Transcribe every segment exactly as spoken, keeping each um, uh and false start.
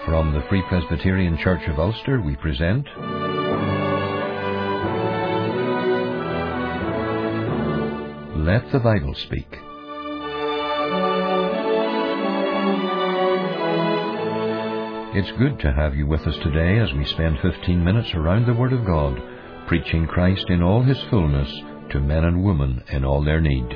From the Free Presbyterian Church of Ulster, we present Let the Bible Speak. It's good to have you with us today as we spend fifteen minutes around the Word of God, preaching Christ in all His fullness to men and women in all their need.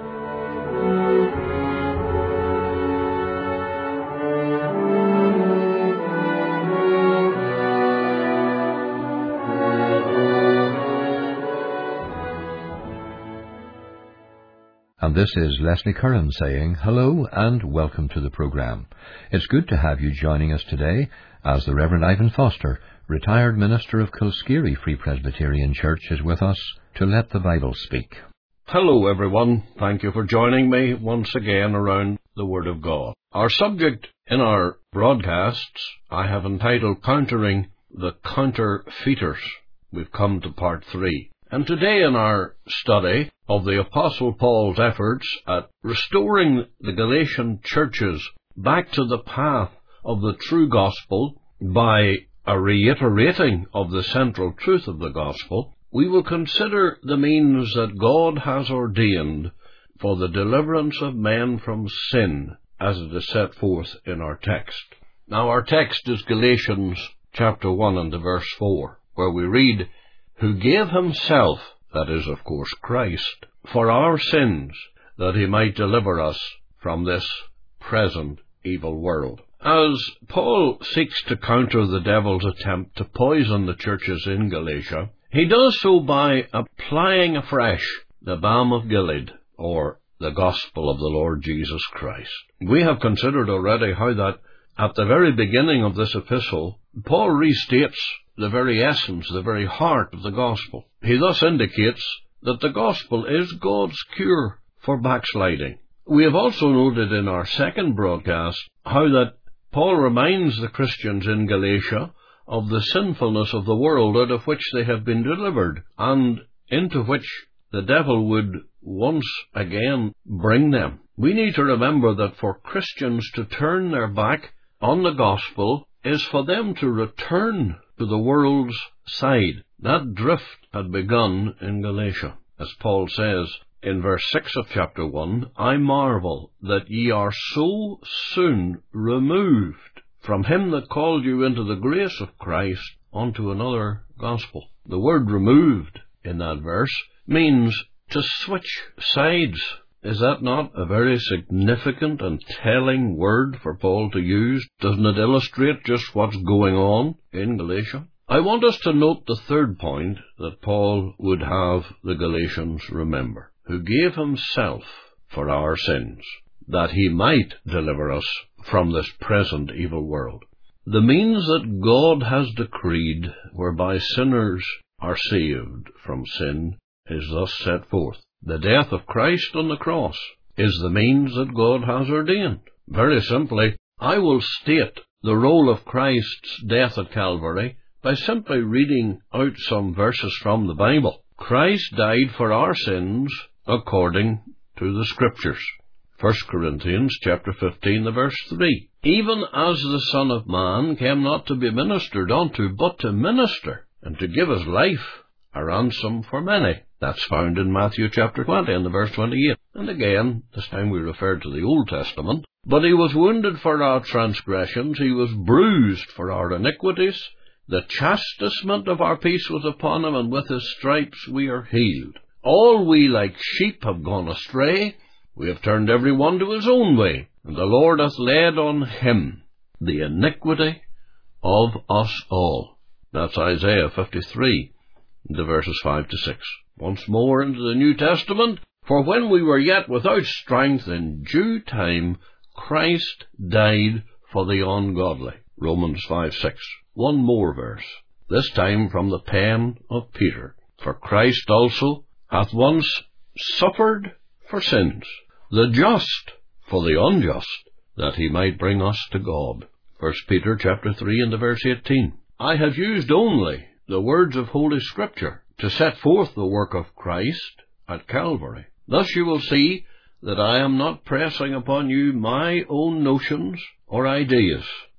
And this is Leslie Curran saying hello and welcome to the programme. It's good to have you joining us today as the Reverend Ivan Foster, retired minister of Kilskeary Free Presbyterian Church, is with us to Let the Bible Speak. Hello everyone, thank you for joining me once again around the Word of God. Our subject in our broadcasts I have entitled Countering the Counterfeiters. We've come to part three. And today in our study of the Apostle Paul's efforts at restoring the Galatian churches back to the path of the true gospel by a reiterating of the central truth of the gospel, we will consider the means that God has ordained for the deliverance of men from sin, as it is set forth in our text. Now our text is Galatians chapter one and verse four, where we read, who gave himself, that is, of course, Christ, for our sins, that he might deliver us from this present evil world. As Paul seeks to counter the devil's attempt to poison the churches in Galatia, he does so by applying afresh the balm of Gilead, or the gospel of the Lord Jesus Christ. We have considered already how that at the very beginning of this epistle, Paul restates the very essence, the very heart of the gospel. He thus indicates that the gospel is God's cure for backsliding. We have also noted in our second broadcast how that Paul reminds the Christians in Galatia of the sinfulness of the world out of which they have been delivered, and into which the devil would once again bring them. We need to remember that for Christians to turn their back on the gospel is for them to return to the world's side. That drift had begun in Galatia. As Paul says in verse six of chapter one, I marvel that ye are so soon removed from him that called you into the grace of Christ unto another gospel. The word removed in that verse means to switch sides. Is that not a very significant and telling word for Paul to use? Doesn't it illustrate just what's going on in Galatia? I want us to note the third point that Paul would have the Galatians remember, who gave himself for our sins, that he might deliver us from this present evil world. The means that God has decreed whereby sinners are saved from sin is thus set forth. The death of Christ on the cross is the means that God has ordained. Very simply, I will state the role of Christ's death at Calvary by simply reading out some verses from the Bible. Christ died for our sins according to the Scriptures. First Corinthians chapter fifteen, the verse three. Even as the Son of Man came not to be ministered unto, but to minister, and to give his life a ransom for many. That's found in Matthew chapter twenty and the verse twenty-eight. And again, this time we refer to the Old Testament. But he was wounded for our transgressions, he was bruised for our iniquities. The chastisement of our peace was upon him, and with his stripes we are healed. All we like sheep have gone astray. We have turned every one to his own way, and the Lord hath laid on him the iniquity of us all. That's Isaiah fifty-three, the verses five to six. Once more into the New Testament, for when we were yet without strength, in due time Christ died for the ungodly. Romans five six. One more verse, this time from the pen of Peter. For Christ also hath once suffered for sins, the just for the unjust, that he might bring us to God. First Peter chapter three and the verse eighteen. I have used only the words of Holy Scripture to set forth the work of Christ at Calvary. Thus you will see that I am not pressing upon you my own notions or ideas.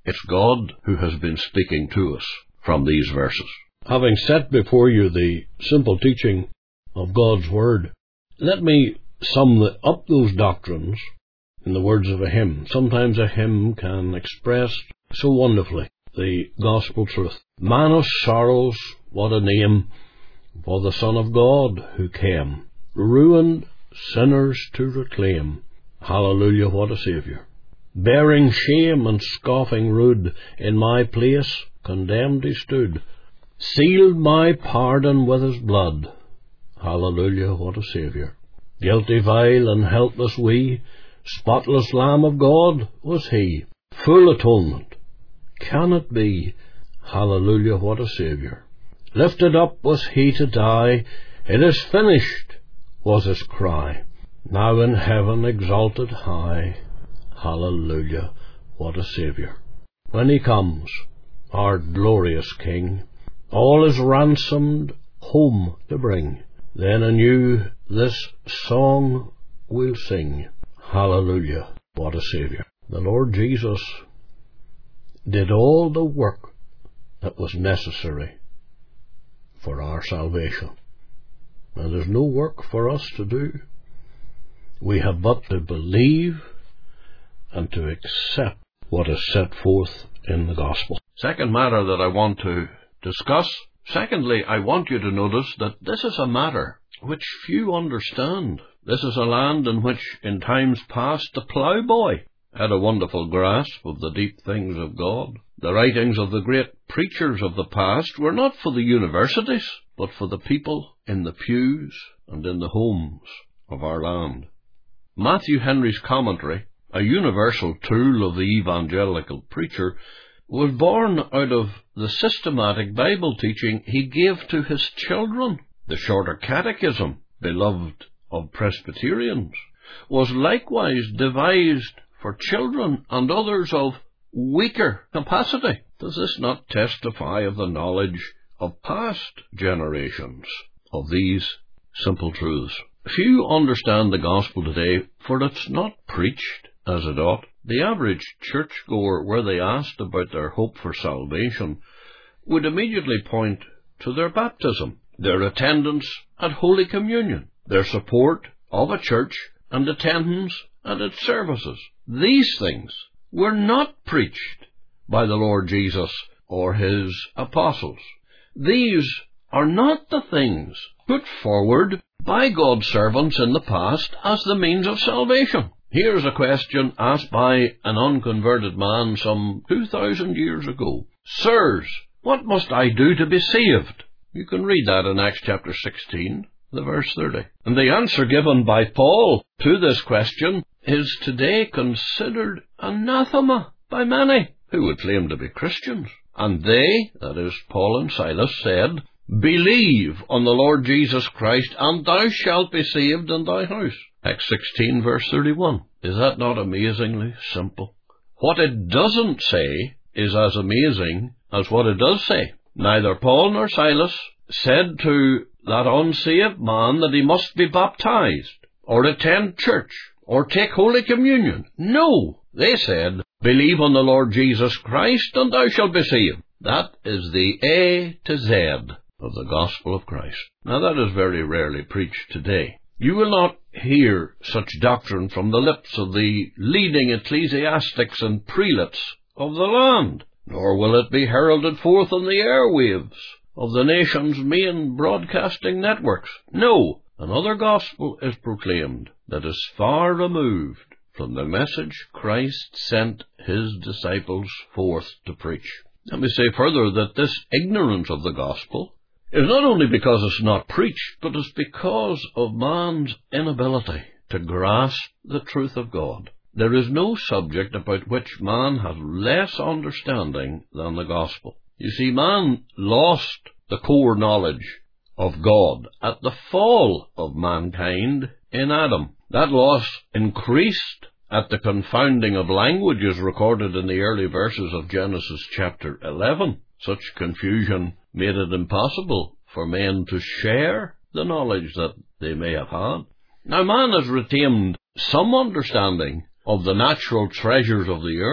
It's God who has been speaking to us from these verses. Having set before you the simple teaching of God's Word, let me sum the, up those doctrines in the words of a hymn. Sometimes a hymn can express so wonderfully the gospel truth. Man of sorrows, what a name for the Son of God who came, ruined sinners to reclaim. Hallelujah, what a Saviour. Bearing shame and scoffing rude, in my place condemned he stood, sealed my pardon with his blood. Hallelujah, what a Saviour. Guilty, vile, and helpless we, spotless Lamb of God was he. Full atonement, can it be? Hallelujah, what a Saviour. Lifted up was he to die, it is finished was his cry. Now in heaven exalted high. Hallelujah, what a Saviour. When he comes, our glorious King, all is ransomed home to bring, then anew this song we'll sing. Hallelujah, what a Saviour. The Lord Jesus did all the work that was necessary for our salvation. Now there's no work for us to do. We have but to believe and to accept what is set forth in the gospel. Second matter that I want to discuss. Secondly, I want you to notice that this is a matter which few understand. This is a land in which, in times past, the ploughboy had a wonderful grasp of the deep things of God. The writings of the great preachers of the past were not for the universities, but for the people in the pews and in the homes of our land. Matthew Henry's commentary, a universal tool of the evangelical preacher, was born out of the systematic Bible teaching he gave to his children. The Shorter Catechism, beloved of Presbyterians, was likewise devised for children and others of weaker capacity. Does this not testify of the knowledge of past generations of these simple truths? Few understand the gospel today, for it's not preached as it ought. The average churchgoer, were they asked about their hope for salvation, would immediately point to their baptism, their attendance at Holy Communion, their support of a church and attendance at its services. These things were not preached by the Lord Jesus or his apostles. These are not the things put forward by God's servants in the past as the means of salvation. Here's a question asked by an unconverted man some two thousand years ago. Sirs, what must I do to be saved? You can read that in Acts chapter sixteen, the verse thirty. And the answer given by Paul to this question is today considered anathema by many who would claim to be Christians. And they, that is Paul and Silas, said, Believe on the Lord Jesus Christ, and thou shalt be saved in thy house. Acts sixteen, verse thirty-one. Is that not amazingly simple? What it doesn't say is as amazing as what it does say. Neither Paul nor Silas said to that unsaved man that he must be baptized, or attend church, or take Holy Communion. No, they said, Believe on the Lord Jesus Christ, and thou shalt be saved. That is the A to Z of the gospel of Christ. Now that is very rarely preached today. You will not hear such doctrine from the lips of the leading ecclesiastics and prelates of the land, nor will it be heralded forth on the airwaves of the nation's main broadcasting networks. No, another gospel is proclaimed that is far removed from the message Christ sent his disciples forth to preach. Let me say further that this ignorance of the gospel is not only because it's not preached, but it's because of man's inability to grasp the truth of God. There is no subject about which man has less understanding than the gospel. You see, man lost the core knowledge of God at the fall of mankind in Adam. That loss increased at the confounding of languages recorded in the early verses of Genesis chapter eleven. Such confusion made it impossible for men to share the knowledge that they may have had. Now man has retained some understanding of the natural treasures of the earth,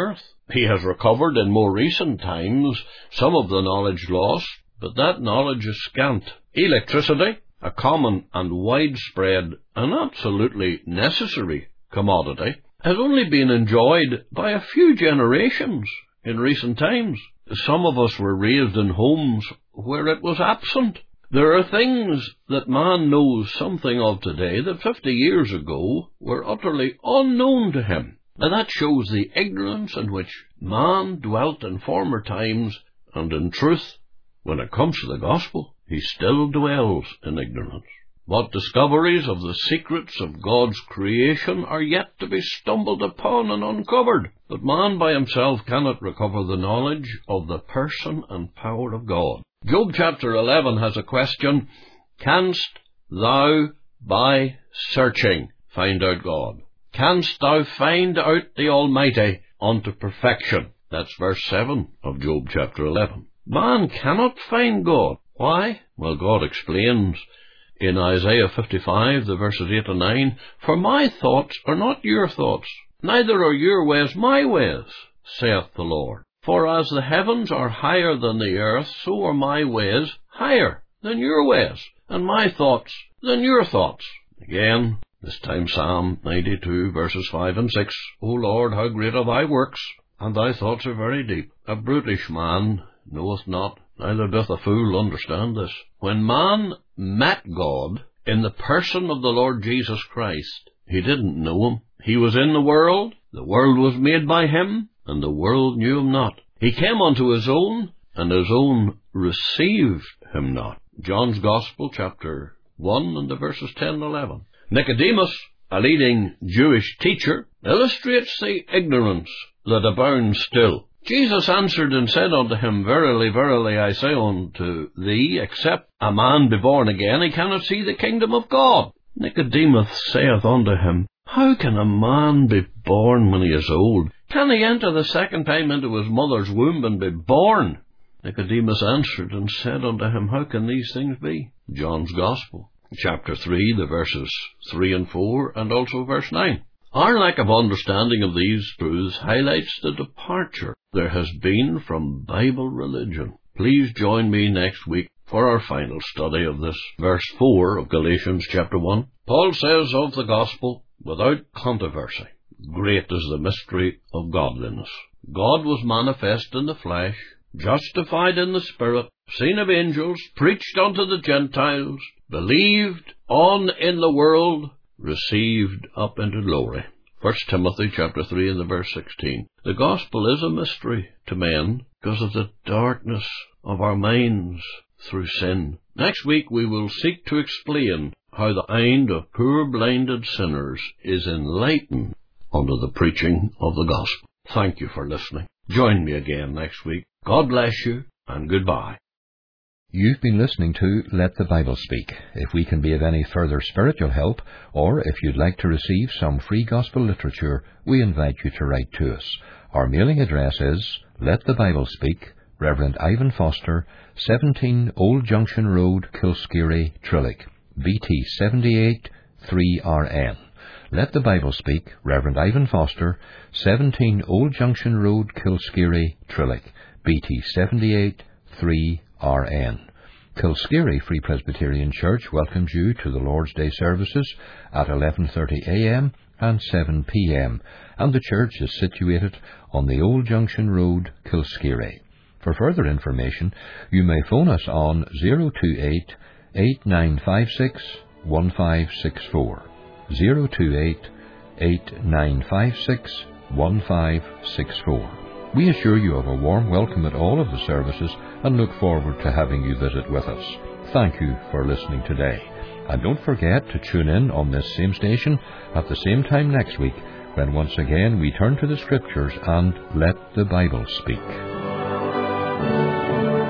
He has recovered in more recent times some of the knowledge lost, but that knowledge is scant. Electricity, a common and widespread and absolutely necessary commodity, has only been enjoyed by a few generations in recent times. Some of us were raised in homes where it was absent. There are things that man knows something of today that fifty years ago were utterly unknown to him. Now that shows the ignorance in which man dwelt in former times, and in truth, when it comes to the gospel, he still dwells in ignorance. What discoveries of the secrets of God's creation are yet to be stumbled upon and uncovered. But man by himself cannot recover the knowledge of the person and power of God. Job chapter eleven has a question: Canst thou by searching find out God? Canst thou find out the Almighty unto perfection? That's verse seven of Job chapter eleven. Man cannot find God. Why? Well, God explains in Isaiah fifty-five, the verses eight and nine, For my thoughts are not your thoughts, neither are your ways my ways, saith the Lord. For as the heavens are higher than the earth, so are my ways higher than your ways, and my thoughts than your thoughts. Again, this time Psalm ninety-two, verses five and six, O Lord, how great are thy works, and thy thoughts are very deep. A brutish man knoweth not, neither doth a fool understand this. When man met God in the person of the Lord Jesus Christ, he didn't know him. He was in the world, the world was made by him, and the world knew him not. He came unto his own, and his own received him not. John's Gospel, chapter one, and the verses ten and eleven. Nicodemus, a leading Jewish teacher, illustrates the ignorance that abounds still. Jesus answered and said unto him, Verily, verily, I say unto thee, except a man be born again, he cannot see the kingdom of God. Nicodemus saith unto him, How can a man be born when he is old? Can he enter the second time into his mother's womb and be born? Nicodemus answered and said unto him, How can these things be? John's Gospel, chapter three, the verses three and four, and also verse nine. Our lack of understanding of these truths highlights the departure there has been from Bible religion. Please join me next week for our final study of this verse four of Galatians chapter one. Paul says of the gospel, without controversy, great is the mystery of godliness. God was manifest in the flesh, justified in the Spirit, seen of angels, preached unto the Gentiles, believed on in the world, received up into glory. First Timothy chapter three and the verse sixteen. The gospel is a mystery to men because of the darkness of our minds through sin. Next week we will seek to explain how the mind of poor blinded sinners is enlightened under the preaching of the gospel. Thank you for listening. Join me again next week. God bless you, and goodbye. You've been listening to Let the Bible Speak. If we can be of any further spiritual help, or if you'd like to receive some free gospel literature, we invite you to write to us. Our mailing address is Let the Bible Speak, Reverend Ivan Foster, seventeen Old Junction Road, Kilskeery, Trillick, B T seventy-eight three R N. Let the Bible Speak, Reverend Ivan Foster, seventeen Old Junction Road, Kilskeery, Trillick, B T seventy-eight three R N. Kilskeery Free Presbyterian Church welcomes you to the Lord's Day services at eleven thirty a m and seven p m, and the church is situated on the Old Junction Road, Kilskeery. For further information, you may phone us on zero two eight, eight nine five six, one five six four, zero two eight, eight nine five six, one five six four. We assure you of a warm welcome at all of the services and look forward to having you visit with us. Thank you for listening today. And don't forget to tune in on this same station at the same time next week, when once again we turn to the Scriptures and let the Bible speak.